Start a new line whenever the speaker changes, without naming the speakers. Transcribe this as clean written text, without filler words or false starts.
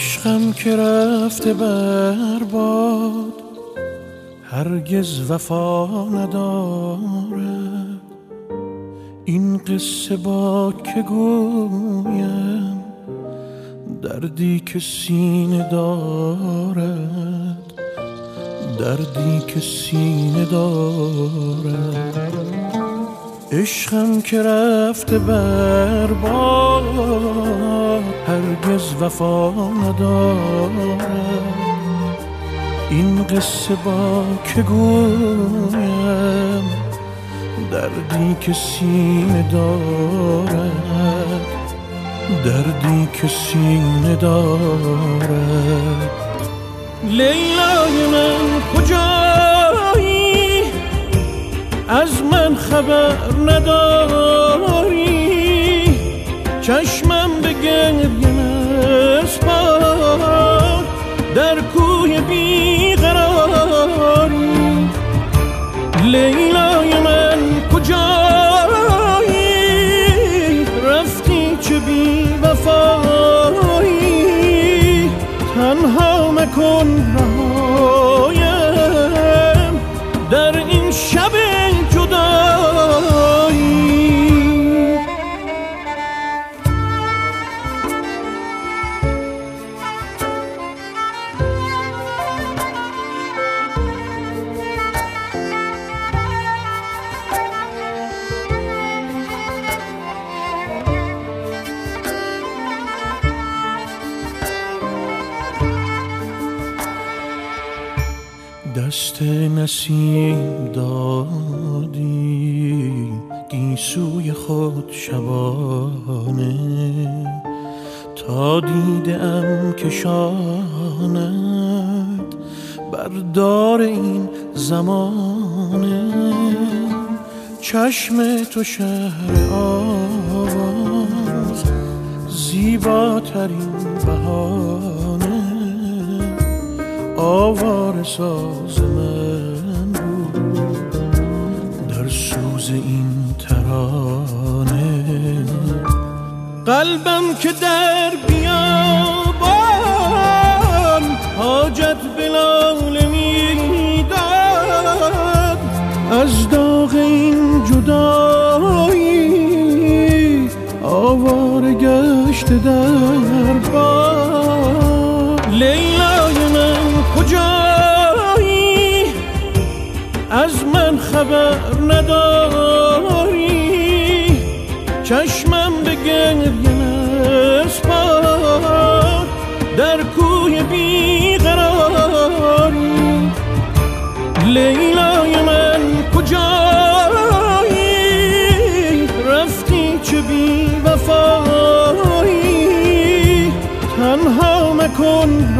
عشقم که رفته برباد، هرگز وفا ندارد. این قصه با که گویم، دردی که سینه دارد، دردی که سینه دارد. عشقم که رفته برباد، هرگز وفا ندارد. این قصه با که گویم، دردی که سینه دارد، دردی که سینه دارد. لیلای من کجایی؟ از من خبر نداری؟ چشمم به گریه نسپار، در کوی بیقراری. لیلای من کجایی؟ رفتی چه بی وفایی، تنها مکن رهایم در این شب جدایی. دست نسیم دادی گیسوی خود شبانه، تا دیدم کشاند بردار این زمانه. چشم تو شهر آواز، زیباترین بهانه. آواره ساز من بود در سوز این ترانه. قلبم که در بیابان حاجت به لاله میداد، از داغ این جدایی آواره گشت در باد. لیلای من کجایی؟ از من خبر نداری؟ چشمم به گریه نسپار، در کوی بیقراری. لیلای من کجایی؟ رفتی چه بی وفایی، تنها مکن